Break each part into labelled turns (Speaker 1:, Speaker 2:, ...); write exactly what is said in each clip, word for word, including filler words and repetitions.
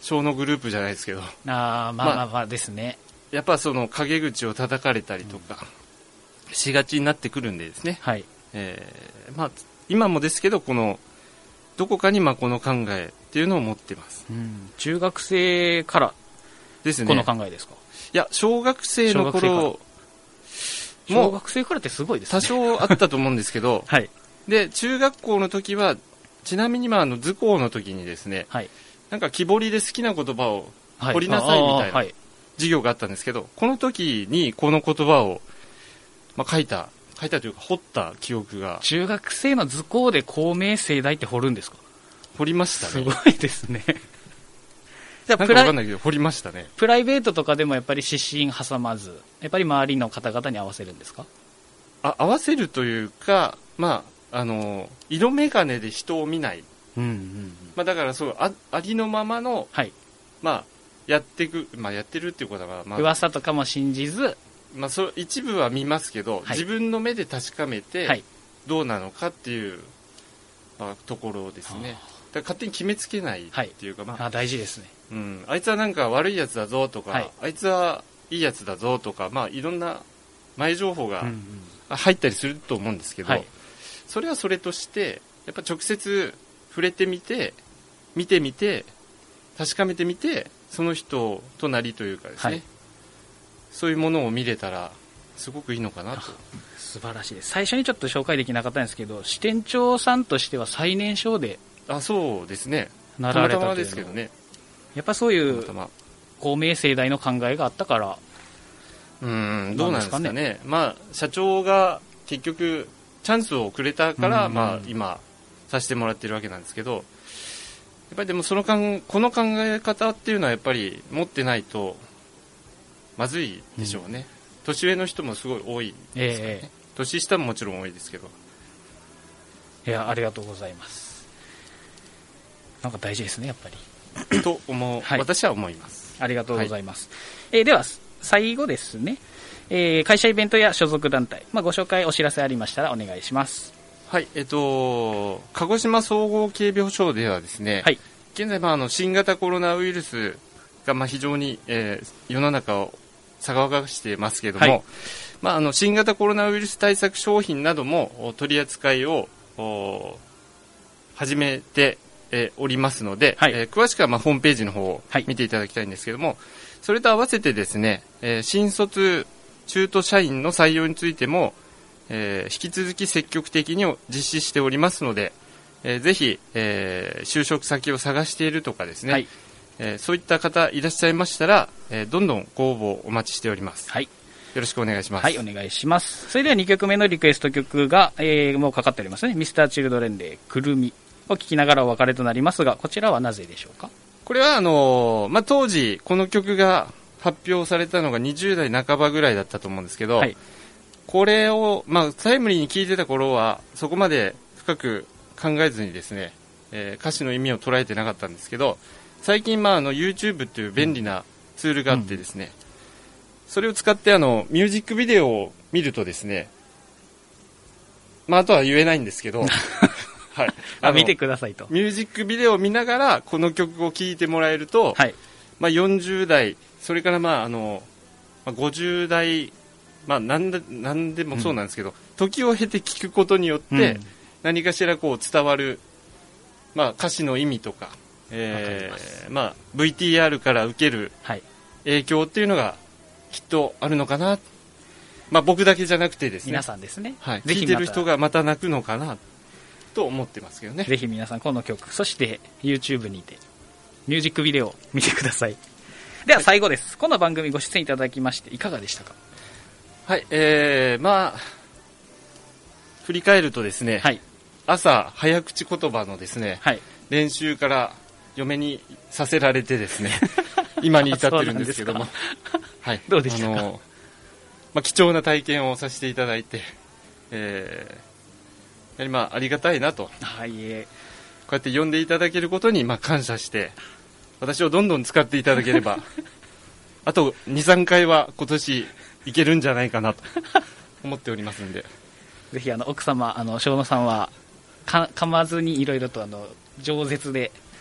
Speaker 1: 小のグループじゃないですけど、
Speaker 2: あまあまあまあですね、
Speaker 1: やっぱその陰口を叩かれたりとかしがちになってくるんでですね、
Speaker 2: はい、
Speaker 1: えーまあ、今もですけどこのどこかにまあこの考えっていうのを持ってます、
Speaker 2: うん、中学生から
Speaker 1: ですね。
Speaker 2: この考えですか？
Speaker 1: いや小学生の頃
Speaker 2: 小学生からってすごいですね。
Speaker 1: 多少あったと思うんですけど、
Speaker 2: はい、で
Speaker 1: 中学校の時はちなみにまああの図工の時にですね、はい、なんか木彫りで好きな言葉を彫りなさいみたいな授業があったんですけど、この時にこの言葉を、まあ、書いた書いたというか彫った記憶が。
Speaker 2: 中学生の図工で公明正大って彫るんですか？
Speaker 1: 彫りましたね。
Speaker 2: すごいですね。
Speaker 1: じゃあなんかわかんないけど彫りましたね。
Speaker 2: プライベートとかでもやっぱり指針挟まずやっぱり周りの方々に合わせるんですか？
Speaker 1: あ合わせるというか、まああの色眼鏡で人を見ない、うんうんうん、まあ、だからそう あ, ありのままの、はい、まあやっていく、まあ、やってるっていうことは、まあ、
Speaker 2: 噂とかも信じず、
Speaker 1: まあ、そ一部は見ますけど、はい、自分の目で確かめて、はい、どうなのかっていう、まあ、ところですね。だから勝手に決めつけないっていうか、はい、まあ、
Speaker 2: あ大事ですね、
Speaker 1: うん、あいつはなんか悪いやつだぞとか、はい、あいつはいいやつだぞとか、まあ、いろんな前情報が入ったりすると思うんですけど、うんうん、それはそれとしてやっぱ直接触れてみて見てみて確かめてみてその人となりというかですね、はい、そういうものを見れたらすごくいいのかなと。
Speaker 2: 素晴らしいです。最初にちょっと紹介できなかったんですけど支店長さんとしては最年少で
Speaker 1: あそうですね
Speaker 2: なられたというのは
Speaker 1: たまたまですけどね。
Speaker 2: やっぱそういう公明正大の考えがあったから
Speaker 1: うんどうなんですかね。ねまあ社長が結局チャンスをくれたから、まあ、今させてもらってるわけなんですけど、やっぱりでもそのかんこの考え方っていうのはやっぱり持ってないとまずいでしょうね、うん、年上の人もすごい多いですからね、えー、年下ももちろん多いですけど。
Speaker 2: いやありがとうございます。なんか大事ですねやっぱり
Speaker 1: と思う、はい、私は思います。
Speaker 2: ありがとうございます、はい、えー、では最後ですね、えー、会社イベントや所属団体、まあ、ご紹介お知らせありましたらお願いします。
Speaker 1: はい、えっと鹿児島総合警備保障ではですね、はい、現在、まあ、あの新型コロナウイルスがまあ非常に、えー、世の中を騒がしてますけれども、はい、まあ、あの新型コロナウイルス対策商品なども取り扱いを始めて、えー、おりますので、はい、えー、詳しくはまあホームページの方を見ていただきたいんですけれども、はい、それと合わせてですね、えー、新卒中途社員の採用についても、えー、引き続き積極的に実施しておりますので、えー、ぜひ、えー、就職先を探しているとかですね、はい、えー、そういった方いらっしゃいましたら、えー、どんどんご応募お待ちしております、はい、よろしくお願いします。
Speaker 2: はい、お願いします。それではにきょくめのリクエスト曲が、えー、もうかかっておりますね。ミスターチルドレンでくるみを聴きながらお別れとなりますが、こちらはなぜでしょうか？
Speaker 1: これはあのーまあ、当時この曲が発表されたのがにじゅう代半ばぐらいだったと思うんですけど、はい、これを、まあ、タイムリーに聴いてた頃はそこまで深く考えずにですね、えー、歌詞の意味を捉えてなかったんですけど、最近、まあ、あの YouTube という便利なツールがあってですね、うん、それを使ってあのミュージックビデオを見るとですね、まあ、あとは言えないんですけどはい、
Speaker 2: あ見てくださいと。
Speaker 1: ミュージックビデオを見ながらこの曲を聴いてもらえると、はい、まあ、よんじゅう代それからまああのごじゅう代、まあ、何で、何でもそうなんですけど、うん、時を経て聴くことによって何かしらこう伝わる、まあ、歌詞の意味とか、えーまあ、ブイティーアール から受ける影響っていうのがきっとあるのかな、まあ、僕だけじゃなくてですね、
Speaker 2: 皆さんですね、
Speaker 1: はい、聴いてる人がまた泣くのかなと思ってますけどね。
Speaker 2: ぜひ皆さんこの曲、そして YouTube にてミュージックビデオを見てください。では最後です、はい、この番組ご出演いただきましていかがでしたか？
Speaker 1: はい、えー、まあ振り返るとですね、はい、朝早口言葉のですね、はい、練習から嫁にさせられてですね今に至ってるんですけどもはい、
Speaker 2: どうでしたか？
Speaker 1: あの、まあ、貴重な体験をさせていただいて、えー、やはりまあありがたいなと、はい、こうやって呼んでいただけることにまあ感謝して、私をどんどん使っていただければあと に,さん 回は今年いけるんじゃないかなと思っておりますんで
Speaker 2: ぜひあの奥様、あの小野さんはか噛まずにいろいろとあの饒舌で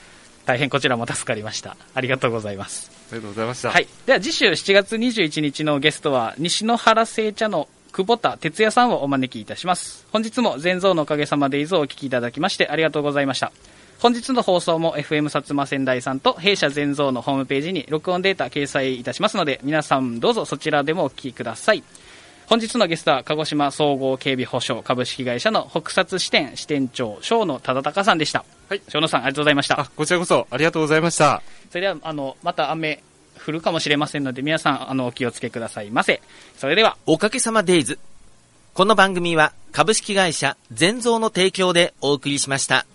Speaker 2: 大変こちらも助かりました。ありがとうございます。
Speaker 1: ありがとうございました。
Speaker 2: はい。では次週しちがつにじゅういちにちのゲストは西野原製茶の久保田哲也さんをお招きいたします。本日も全蔵のおかげさまでいぞをお聞きいただきましてありがとうございました。本日の放送も エフエム 薩摩仙台さんと弊社全蔵のホームページに録音データ掲載いたしますので、皆さんどうぞそちらでもお聞きください。本日のゲストは鹿児島総合警備保障株式会社の北薩支店支店長正野忠敬さんでした。はい、正野さんありがとうございました。
Speaker 1: あ、こちらこそありがとうございました。
Speaker 2: それではあのまた雨降るかもしれませんので皆さんあのお気をつけくださいませ。それでは
Speaker 3: おかげさまデイズ。この番組は株式会社全蔵の提供でお送りしました。